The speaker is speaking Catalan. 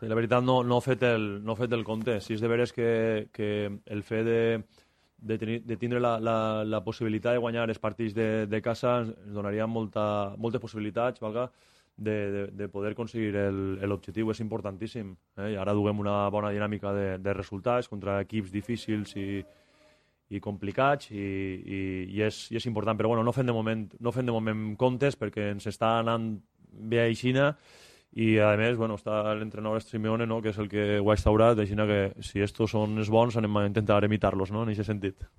La veritat no he fet el compte. Si és de veres que el fet de tindre la possibilitat de guanyar els partits de casa ens donaria moltes possibilitats, valga, de poder aconseguir l'objectiu. És importantíssim. I ara duguem una bona dinàmica de resultats contra equips difícils i complicats i és important, però bueno, no fem de moment comptes perquè ens està anant bé a Xina. I a més, bueno, està l'entrenador Simeone, no?, que és el que ho ha instaurat, així que si estos són els bons anem a intentar imitar-los, no?, en aquest sentit.